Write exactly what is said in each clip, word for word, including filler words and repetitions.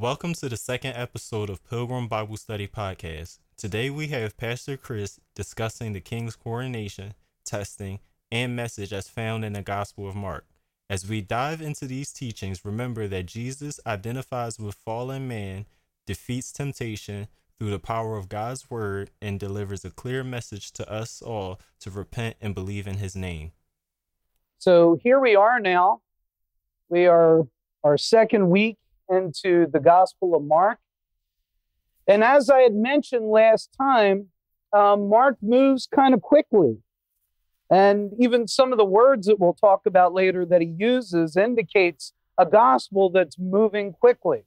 Welcome to the second episode of Pilgrim Bible Study Podcast. Today we have Pastor Chris discussing the King's coronation, testing, and message as found in the Gospel of Mark. As we dive into these teachings, remember that Jesus identifies with fallen man, defeats temptation through the power of God's word, and delivers a clear message to us all to repent and believe in his name. So here we are now. We are our second week into the Gospel of Mark. And as I had mentioned last time, um, Mark moves kind of quickly. And even some of the words that we'll talk about later that he uses indicates a gospel that's moving quickly.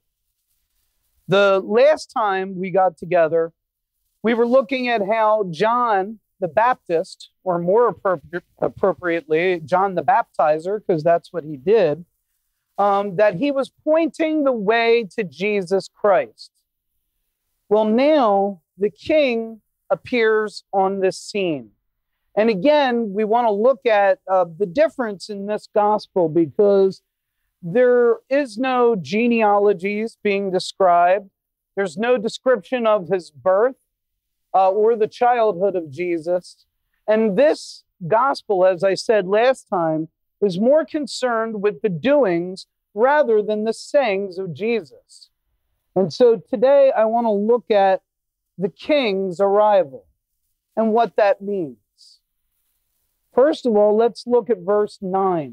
The last time we got together, we were looking at how John the Baptist, or more appropri- appropriately, John the Baptizer, because that's what he did, Um, that he was pointing the way to Jesus Christ. Well, now the King appears on this scene. And again, we want to look at uh, the difference in this gospel because there is no genealogies being described. There's no description of his birth uh, or the childhood of Jesus. And this gospel, as I said last time, is more concerned with the doings rather than the sayings of Jesus. And so today I want to look at the King's arrival and what that means. First of all, let's look at verse nine.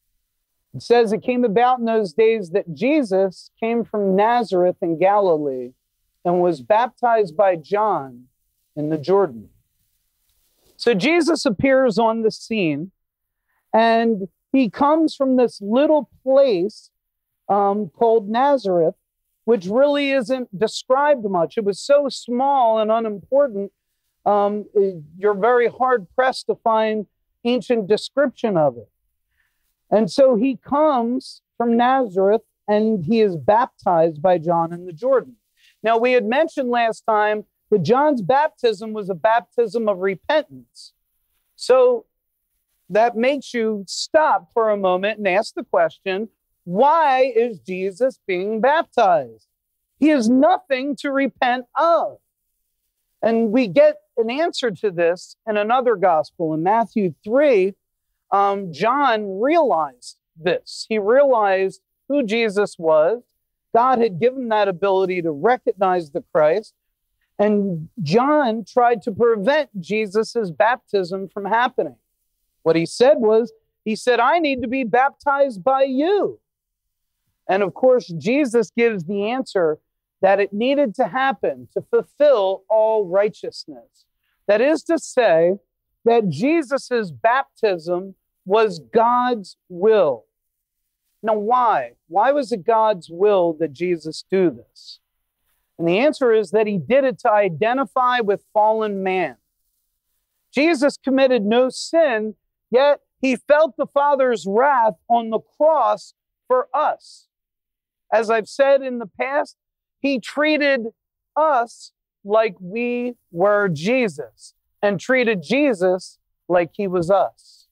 It says, "It came about in those days that Jesus came from Nazareth in Galilee and was baptized by John in the Jordan." So Jesus appears on the scene, and he comes from this little place um, called Nazareth, which really isn't described much. It was so small and unimportant, um, you're very hard-pressed to find ancient description of it. And so he comes from Nazareth, and he is baptized by John in the Jordan. Now, we had mentioned last time that John's baptism was a baptism of repentance. So that makes you stop for a moment and ask the question, why is Jesus being baptized? He has nothing to repent of. And we get an answer to this in another gospel. In Matthew three, um, John realized this. He realized who Jesus was. God had given that ability to recognize the Christ. And John tried to prevent Jesus' baptism from happening. What he said was, he said, "I need to be baptized by you." And of course, Jesus gives the answer that it needed to happen to fulfill all righteousness. That is to say, that Jesus' baptism was God's will. Now, why? Why was it God's will that Jesus do this? And the answer is that he did it to identify with fallen man. Jesus committed no sin, yet he felt the Father's wrath on the cross for us. As I've said in the past, he treated us like we were Jesus and treated Jesus like he was us.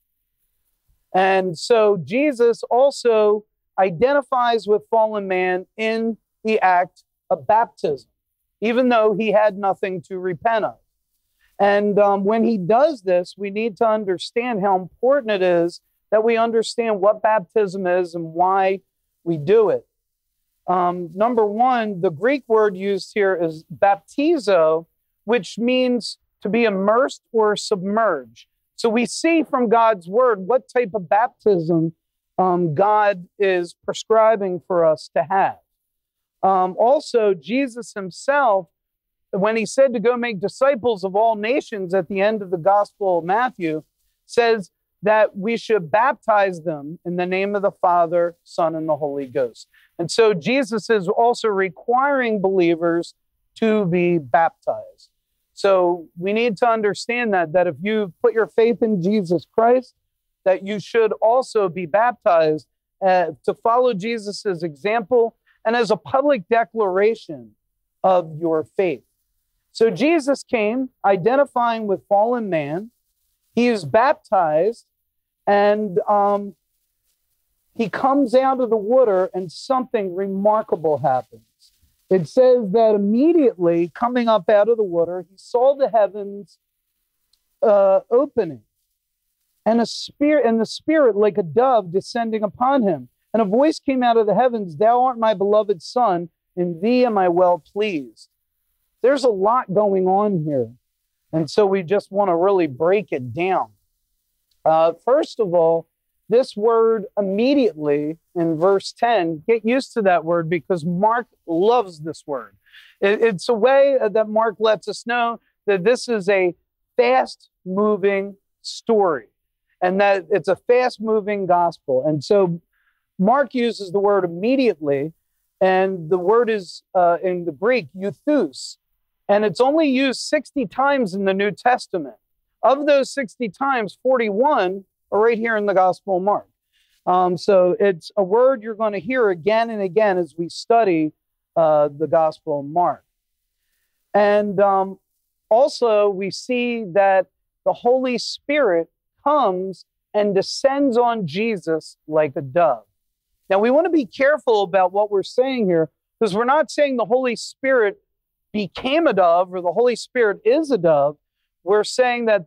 And so Jesus also identifies with fallen man in the act of baptism, even though he had nothing to repent of. And um, when he does this, we need to understand how important it is that we understand what baptism is and why we do it. Um, number one, the Greek word used here is baptizo, which means to be immersed or submerged. So we see from God's word what type of baptism um, God is prescribing for us to have. Um, also, Jesus himself, when he said to go make disciples of all nations at the end of the Gospel of Matthew, says that we should baptize them in the name of the Father, Son, and the Holy Ghost. And so Jesus is also requiring believers to be baptized. So we need to understand that, that if you put your faith in Jesus Christ, that you should also be baptized uh, to follow Jesus' example and as a public declaration of your faith. So Jesus came identifying with fallen man. He is baptized, and um, he comes out of the water, and something remarkable happens. It says that immediately coming up out of the water, he saw the heavens uh, opening, and a spirit, and the spirit like a dove descending upon him. And a voice came out of the heavens, "Thou art my beloved Son, in thee am I well pleased." There's a lot going on here. And so we just want to really break it down. Uh, first of all, this word immediately in verse ten, get used to that word because Mark loves this word. It, it's a way that Mark lets us know that this is a fast-moving story and that it's a fast-moving gospel. And so Mark uses the word immediately, and the word is uh, in the Greek, euthus, and it's only used sixty times in the New Testament. Of those sixty times, forty-one are right here in the Gospel of Mark. Um, so it's a word you're going to hear again and again as we study uh, the Gospel of Mark. And um, also we see that the Holy Spirit comes and descends on Jesus like a dove. Now we want to be careful about what we're saying here, because we're not saying the Holy Spirit became a dove or the Holy Spirit is a dove. We're saying that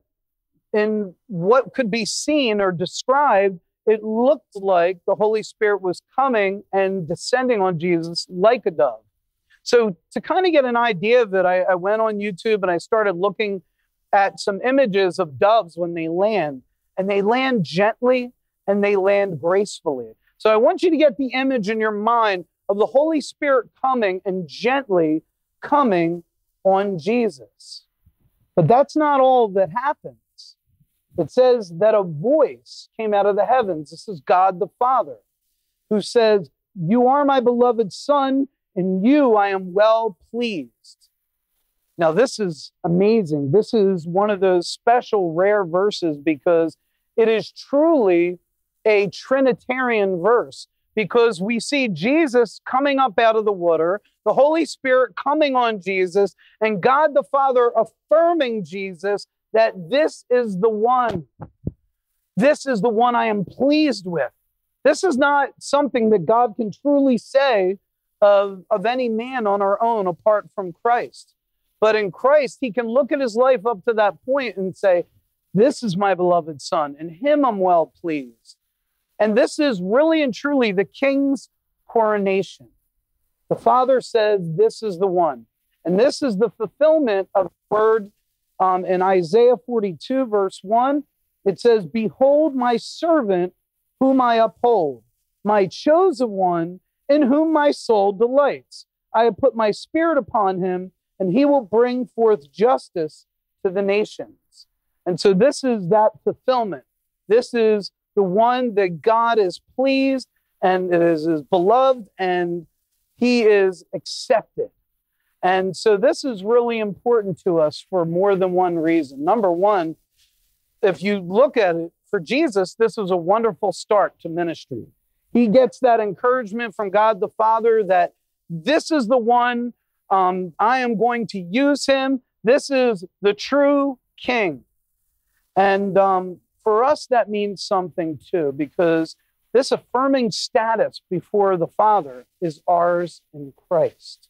in what could be seen or described, it looked like the Holy Spirit was coming and descending on Jesus like a dove. So to kind of get an idea of it, I, I went on YouTube and I started looking at some images of doves when they land, and they land gently and they land gracefully. So I want you to get the image in your mind of the Holy Spirit coming and gently coming on Jesus. But that's not all that happens. It says that a voice came out of the heavens. This is God the Father, who says, "You are my beloved Son, in you I am well pleased." Now, this is amazing. This is one of those special, rare verses because it is truly a Trinitarian verse, because we see Jesus coming up out of the water, the Holy Spirit coming on Jesus, and God the Father affirming Jesus that this is the one. This is the one I am pleased with. This is not something that God can truly say of, of any man on our own apart from Christ. But in Christ, he can look at his life up to that point and say, this is my beloved Son, in him I'm well pleased. And this is really and truly the King's coronation. The Father says, this is the one. And this is the fulfillment of the word um, in Isaiah forty-two, verse one. It says, "Behold my servant whom I uphold, my chosen one in whom my soul delights. I have put my spirit upon him, and he will bring forth justice to the nations." And so this is that fulfillment. This is the one that God is pleased and it is his beloved and he is accepted. And so this is really important to us for more than one reason. Number one, if you look at it, for Jesus, this was a wonderful start to ministry. He gets that encouragement from God the Father that this is the one, um, I am going to use him. This is the true King. And um, for us, that means something too, because this affirming status before the Father is ours in Christ.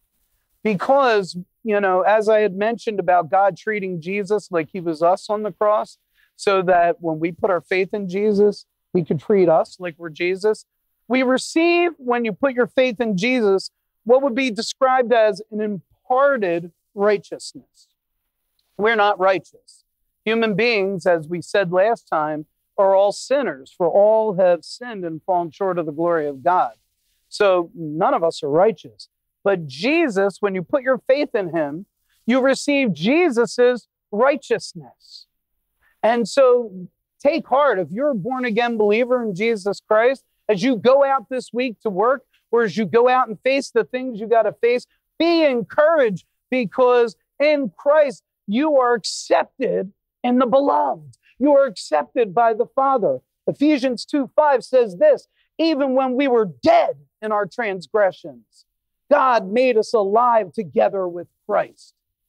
Because, you know, as I had mentioned about God treating Jesus like he was us on the cross, so that when we put our faith in Jesus, he could treat us like we're Jesus. We receive, when you put your faith in Jesus, what would be described as an imparted righteousness. We're not righteous. Human beings, as we said last time, are all sinners, for all have sinned and fallen short of the glory of God. So none of us are righteous. But Jesus, when you put your faith in him, you receive Jesus's righteousness. And so take heart, if you're a born-again believer in Jesus Christ, as you go out this week to work, or as you go out and face the things you got to face, be encouraged, because in Christ you are accepted in the beloved. You are accepted by the Father. Ephesians two five says this, "Even when we were dead in our transgressions, God made us alive together with Christ."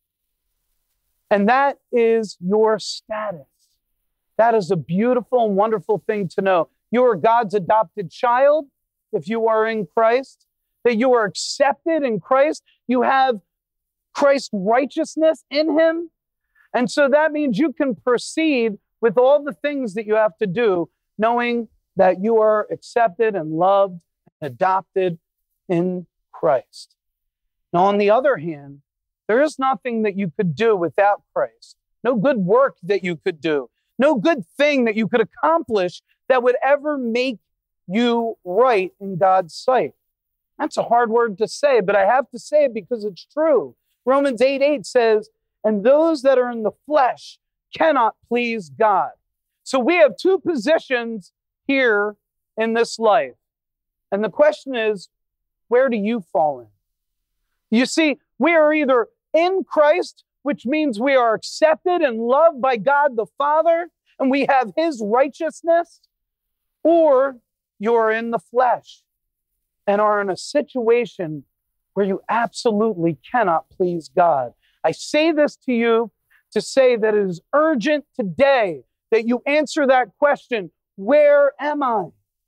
And that is your status. That is a beautiful and wonderful thing to know. You are God's adopted child if you are in Christ. that you are accepted in Christ. You have Christ's righteousness in him. And so that means you can proceed with all the things that you have to do, knowing that you are accepted and loved and adopted in Christ. Now, on the other hand, there is nothing that you could do without Christ. No good work that you could do. No good thing that you could accomplish that would ever make you right in God's sight. That's a hard word to say, but I have to say it because it's true. Romans eight eight says, and those that are in the flesh cannot please God. So we have two positions here in this life. And the question is, where do you fall in? You see, we are either in Christ, which means we are accepted and loved by God the Father, and we have his righteousness, or you're in the flesh and are in a situation where you absolutely cannot please God. I say this to you to say that it is urgent today that you answer that question, where am I?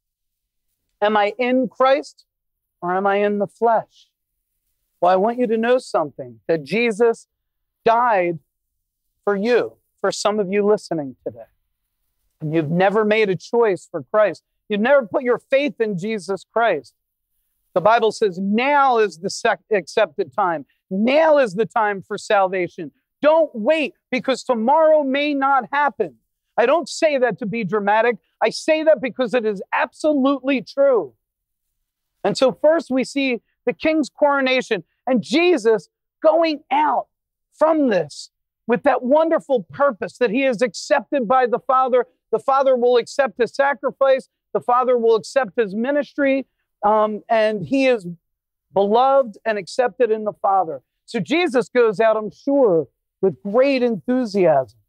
Am I in Christ or am I in the flesh? Well, I want you to know something, that Jesus died for you, for some of you listening today. And you've never made a choice for Christ. You've never put your faith in Jesus Christ. The Bible says now is the sec- accepted time. Now is the time for salvation. Don't wait, because tomorrow may not happen. I don't say that to be dramatic. I say that because it is absolutely true. And so first we see the king's coronation and Jesus going out from this with that wonderful purpose that he is accepted by the Father. The Father will accept his sacrifice. The Father will accept his ministry. Um, and he is beloved and accepted in the Father. So Jesus goes out, I'm sure, with great enthusiasm.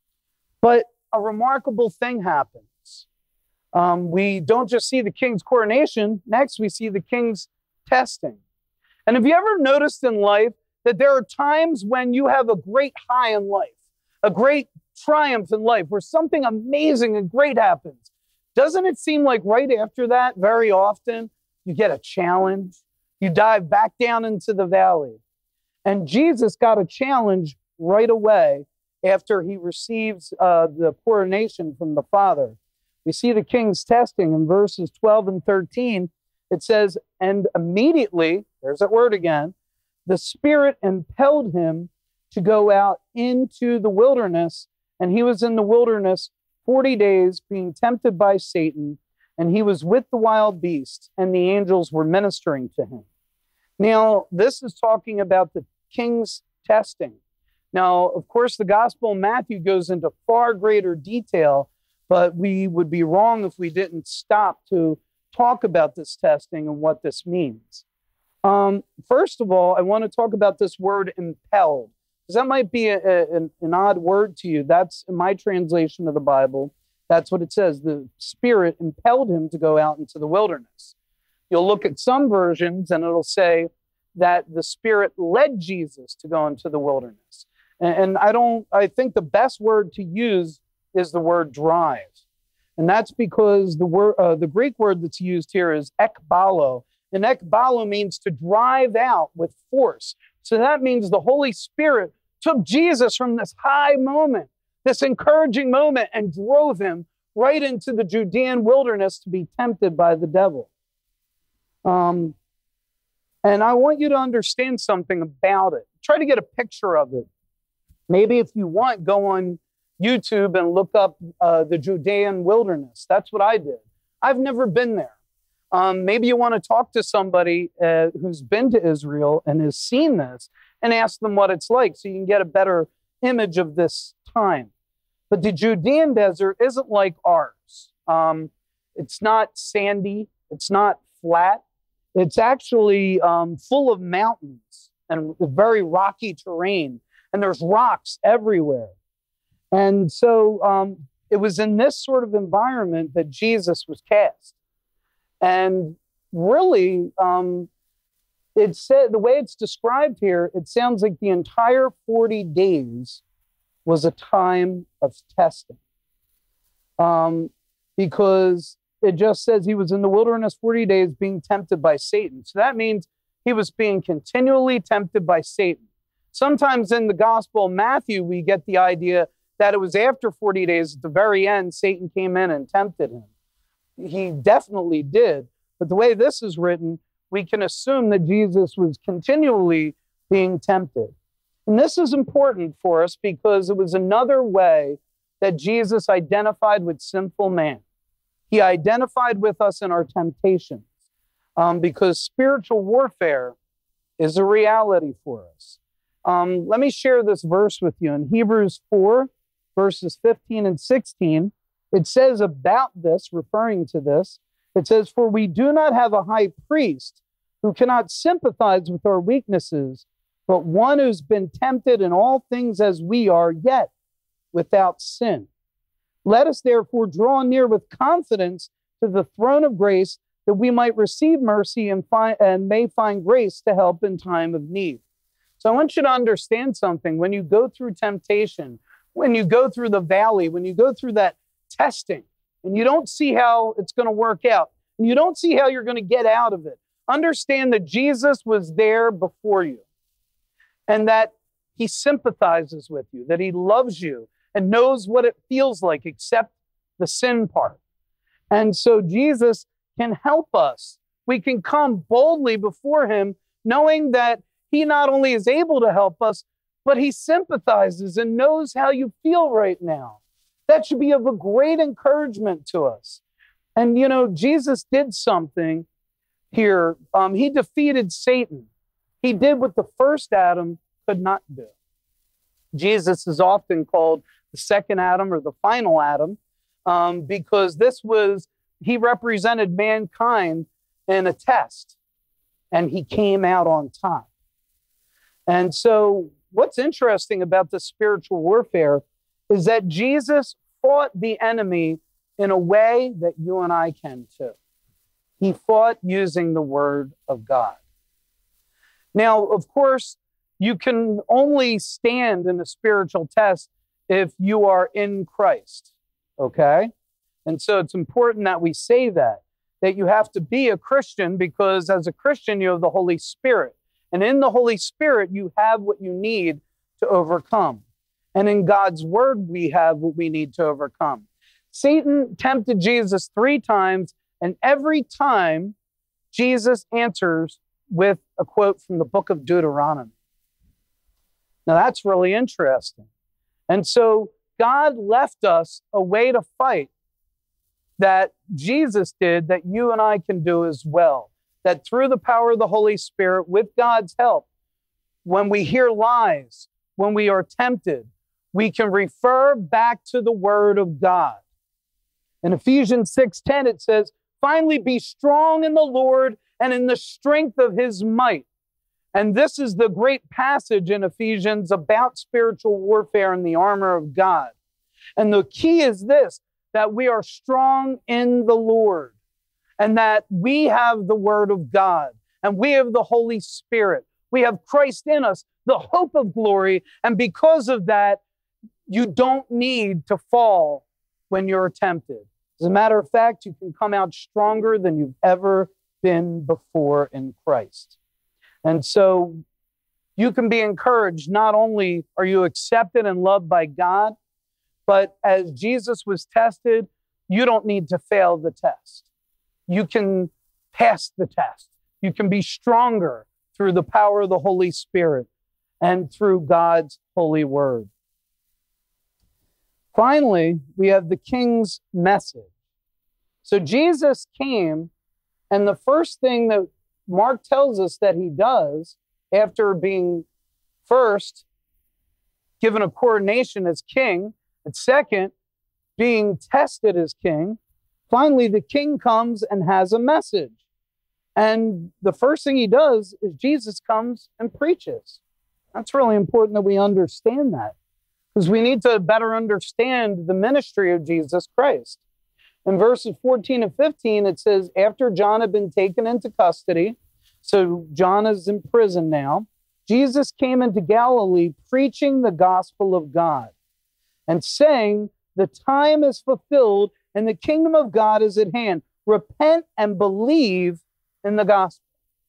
But a remarkable thing happens. Um, we don't just see the king's coronation. Next, we see the king's testing. And have you ever noticed in life that there are times when you have a great high in life, a great triumph in life, where something amazing and great happens? Doesn't it seem like right after that, very often, you get a challenge? You dive back down into the valley. And Jesus got a challenge right away after he receives uh, the coronation from the Father. We see the king's testing in verses twelve and thirteen. It says, and immediately, there's that word again, the Spirit impelled him to go out into the wilderness, and he was in the wilderness forty days being tempted by Satan, and he was with the wild beasts, and the angels were ministering to him. Now, this is talking about the king's testing. Now, of course, the Gospel of Matthew goes into far greater detail, but we would be wrong if we didn't stop to talk about this testing and what this means. Um, first of all, I want to talk about this word impelled, because that might be a, a, an, an odd word to you. That's in my translation of the Bible. That's what it says. The Spirit impelled him to go out into the wilderness. You'll look at some versions and it'll say that the Spirit led Jesus to go into the wilderness. And, and I don't, I think the best word to use is the word drive. And that's because the word, uh, the Greek word that's used here is ekbalo. And ekbalo means to drive out with force. So that means the Holy Spirit took Jesus from this high moment, this encouraging moment, and drove him right into the Judean wilderness to be tempted by the devil. Um, and I want you to understand something about it. Try to get a picture of it. Maybe if you want, go on YouTube and look up uh, the Judean wilderness. That's what I did. I've never been there. Um, maybe you want to talk to somebody uh, who's been to Israel and has seen this and ask them what it's like so you can get a better image of this time. But the Judean desert isn't like ours. Um, it's not sandy. It's not flat. It's actually um, full of mountains and very rocky terrain. And there's rocks everywhere. And so um, it was in this sort of environment that Jesus was cast. And really, um, it said, the way it's described here, it sounds like the entire forty days was a time of testing. Um, because it just says he was in the wilderness forty days being tempted by Satan. So that means he was being continually tempted by Satan. Sometimes in the Gospel of Matthew, we get the idea that it was after forty days, at the very end, Satan came in and tempted him. He definitely did. But the way this is written, we can assume that Jesus was continually being tempted. And this is important for us because it was another way that Jesus identified with sinful man. He identified with us in our temptations um, because spiritual warfare is a reality for us. Um, let me share this verse with you. In Hebrews four, verses fifteen and sixteen, it says about this, referring to this, it says, "For we do not have a high priest who cannot sympathize with our weaknesses, but one who's been tempted in all things as we are, yet without sin. Let us therefore draw near with confidence to the throne of grace, that we might receive mercy and, find, and may find grace to help in time of need." So I want you to understand something. When you go through temptation, when you go through the valley, when you go through that testing, and you don't see how it's going to work out, and you don't see how you're going to get out of it, understand that Jesus was there before you, and that he sympathizes with you, that he loves you, and knows what it feels like, except the sin part. And so Jesus can help us. We can come boldly before him, knowing that he not only is able to help us, but he sympathizes and knows how you feel right now. That should be of a great encouragement to us. And, you know, Jesus did something here. Um, he defeated Satan. He did what the first Adam could not do. Jesus is often called the second Adam or the final Adam um, because this was, he represented mankind in a test, and he came out on top. And so what's interesting about the spiritual warfare is that Jesus fought the enemy in a way that you and I can too. He fought using the word of God. Now, of course, you can only stand in a spiritual test if you are in Christ, okay? And so it's important that we say that, that you have to be a Christian, because as a Christian, you have the Holy Spirit. And in the Holy Spirit, you have what you need to overcome. And in God's word, we have what we need to overcome. Satan tempted Jesus three times, and every time Jesus answers with a quote from the book of Deuteronomy. Now that's really interesting. And so God left us a way to fight that Jesus did, that you and I can do as well. That through the power of the Holy Spirit, with God's help, when we hear lies, when we are tempted, we can refer back to the word of God. In Ephesians six ten, it says, "Finally, be strong in the Lord and in the strength of his might." And this is the great passage in Ephesians about spiritual warfare and the armor of God. And the key is this, that we are strong in the Lord, and that we have the word of God, and we have the Holy Spirit. We have Christ in us, the hope of glory. And because of that, you don't need to fall when you're tempted. As a matter of fact, you can come out stronger than you've ever been before in Christ. And so you can be encouraged. Not only are you accepted and loved by God, but as Jesus was tested, you don't need to fail the test. You can pass the test. You can be stronger through the power of the Holy Spirit and through God's holy word. Finally, we have the King's message. So Jesus came, and the first thing that Mark tells us that he does after being first given a coronation as king, and second, being tested as king, finally the king comes and has a message. And the first thing he does is Jesus comes and preaches. That's really important that we understand that, because we need to better understand the ministry of Jesus Christ. In verses fourteen and fifteen, it says, after John had been taken into custody, so John is in prison now, Jesus came into Galilee preaching the gospel of God and saying, the time is fulfilled and the kingdom of God is at hand. repent and believe in the gospel.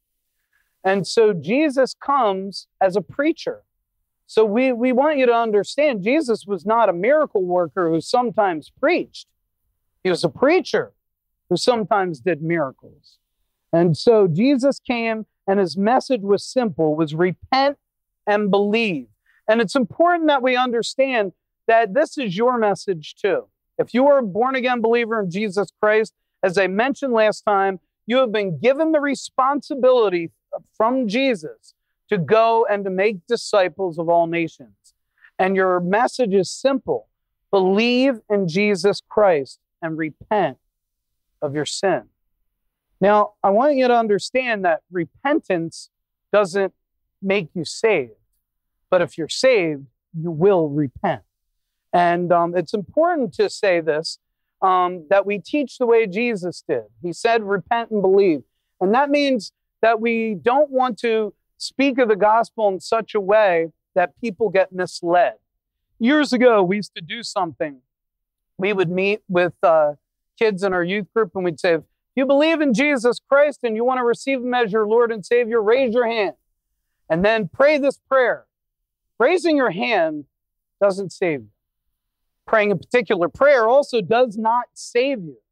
And so Jesus comes as a preacher. So we, we want you to understand Jesus was not a miracle worker who sometimes preached. He was a preacher who sometimes did miracles. And so Jesus came and his message was simple, was repent and believe. And it's important that we understand that this is your message too. If you are a born-again believer in Jesus Christ, as I mentioned last time, you have been given the responsibility from Jesus to go and to make disciples of all nations. And your message is simple. Believe in Jesus Christ and repent of your sin. Now, I want you to understand that repentance doesn't make you saved. But if you're saved, you will repent. And um, it's important to say this, um, that we teach the way Jesus did. He said, repent and believe. And that means that we don't want to speak of the gospel in such a way that people get misled. Years ago, we used to do something. We would meet with uh, kids in our youth group and we'd say, if you believe in Jesus Christ and you want to receive him as your Lord and Savior, raise your hand. And then pray this prayer. Raising your hand doesn't save you. Praying a particular prayer also does not save you.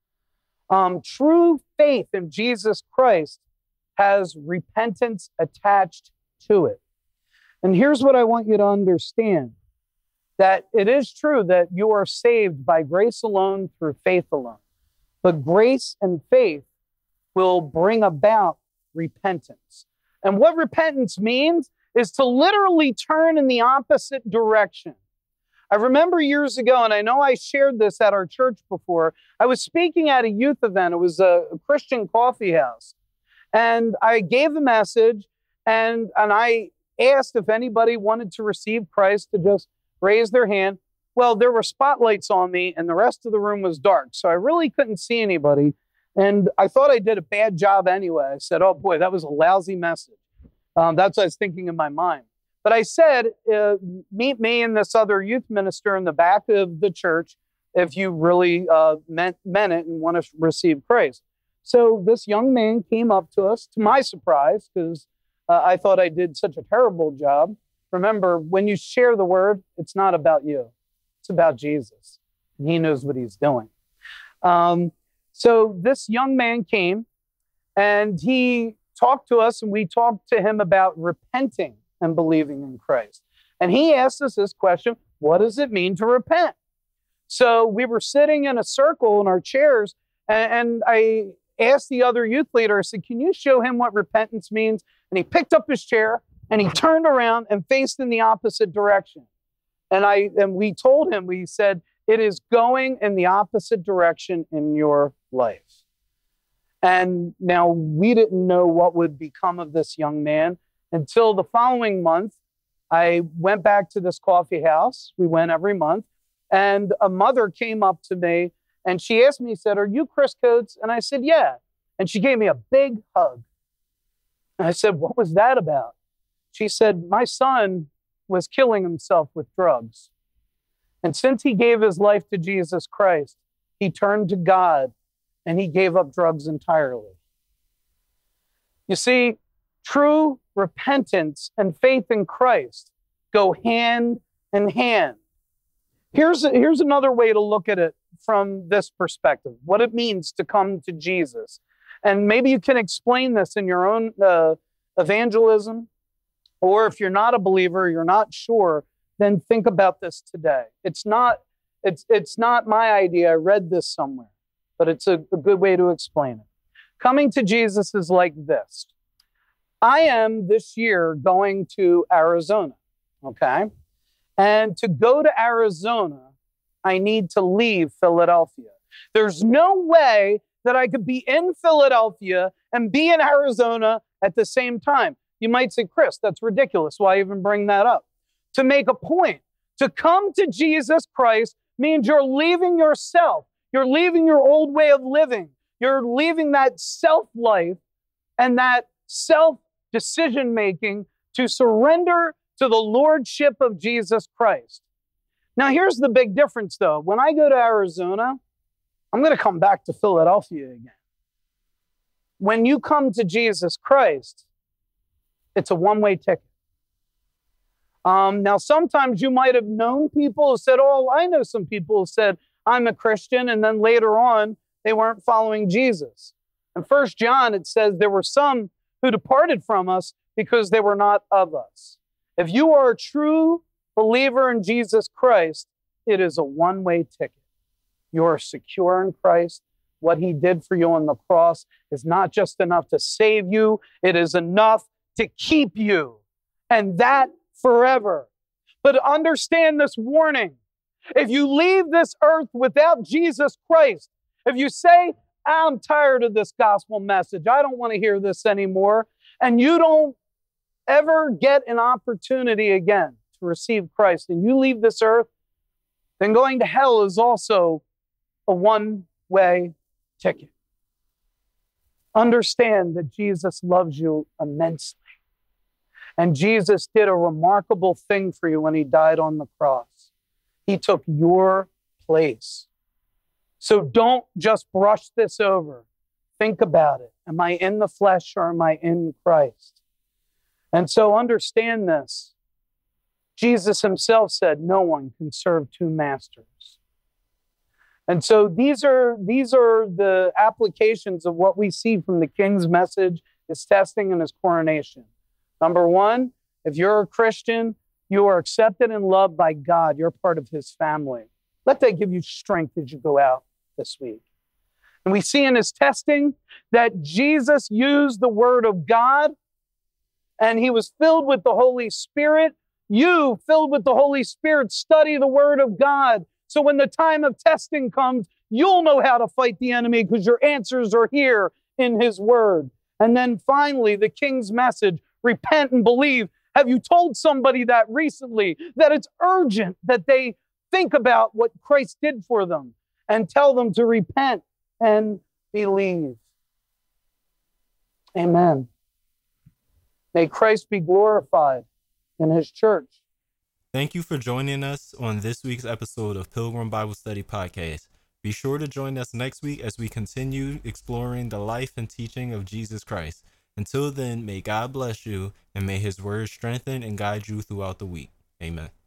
Um, true faith in Jesus Christ has repentance attached to it. And here's what I want you to understand, that it is true that you are saved by grace alone through faith alone. But grace and faith will bring about repentance. And what repentance means is to literally turn in the opposite direction. I remember years ago, and I know I shared this at our church before, I was speaking at a youth event. It was a Christian coffee house. And I gave a message, and, and I asked if anybody wanted to receive Christ to just raise their hand. Well, there were spotlights on me, and the rest of the room was dark, so I really couldn't see anybody. And I thought I did a bad job anyway. I said, oh boy, that was a lousy message. Um, that's what I was thinking in my mind. But I said, uh, meet me and this other youth minister in the back of the church if you really uh, meant, meant it and want to receive Christ. So this young man came up to us, to my surprise, because uh, I thought I did such a terrible job. Remember, when you share the word, it's not about you. It's about Jesus. And he knows what he's doing. Um, so this young man came, and he talked to us, and we talked to him about repenting and believing in Christ. And he asked us this question, what does it mean to repent? So we were sitting in a circle in our chairs, and, and I asked the other youth leader, I said, can you show him what repentance means? And he picked up his chair, and he turned around and faced in the opposite direction. And I and we told him, we said, it is going in the opposite direction in your life. And now we didn't know what would become of this young man until the following month. I went back to this coffee house. We went every month. And a mother came up to me and she asked me, said, are you Chris Coates? And I said, yeah. And she gave me a big hug. And I said, what was that about? She said, my son was killing himself with drugs. And since he gave his life to Jesus Christ, he turned to God and he gave up drugs entirely. You see, true repentance and faith in Christ go hand in hand. Here's, a, here's another way to look at it from this perspective, what it means to come to Jesus. And maybe you can explain this in your own uh, evangelism, or if you're not a believer, you're not sure, then think about this today. It's not, it's, it's not my idea. I read this somewhere, but it's a, a good way to explain it. Coming to Jesus is like this. I am this year going to Arizona, okay? And to go to Arizona, I need to leave Philadelphia. There's no way that I could be in Philadelphia and be in Arizona at the same time. You might say, Chris, that's ridiculous. Why even bring that up? To make a point, to come to Jesus Christ means you're leaving yourself. You're leaving your old way of living. You're leaving that self-life and that self-decision-making to surrender to the lordship of Jesus Christ. Now, here's the big difference, though. When I go to Arizona, I'm going to come back to Philadelphia again. When you come to Jesus Christ, it's a one-way ticket. Um, now, sometimes you might have known people who said, oh, I know some people who said, I'm a Christian, and then later on, they weren't following Jesus. In First John, it says there were some who departed from us because they were not of us. If you are a true believer in Jesus Christ, it is a one-way ticket. You are secure in Christ. What he did for you on the cross is not just enough to save you, it is enough to keep you, and that forever. But understand this warning. If you leave this earth without Jesus Christ, if you say, I'm tired of this gospel message, I don't want to hear this anymore, and you don't ever get an opportunity again to receive Christ, and you leave this earth, then going to hell is also a one-way ticket. Understand that Jesus loves you immensely. And Jesus did a remarkable thing for you when he died on the cross. He took your place. So don't just brush this over. Think about it. Am I in the flesh or am I in Christ? And so understand this. Jesus himself said, no one can serve two masters. And so these are, these are the applications of what we see from the king's message, his testing, and his coronation. Number one, if you're a Christian, you are accepted and loved by God. You're part of his family. Let that give you strength as you go out this week. And we see in his testing that Jesus used the word of God and he was filled with the Holy Spirit. You, filled with the Holy Spirit, study the word of God. So when the time of testing comes, you'll know how to fight the enemy because your answers are here in his word. And then finally, the king's message, repent and believe. Have you told somebody that recently, that it's urgent that they think about what Christ did for them and tell them to repent and believe? Amen. May Christ be glorified in his church. Thank you for joining us on this week's episode of Pilgrim Bible Study Podcast. Be sure to join us next week as we continue exploring the life and teaching of Jesus Christ. Until then, may God bless you and may his word strengthen and guide you throughout the week. Amen.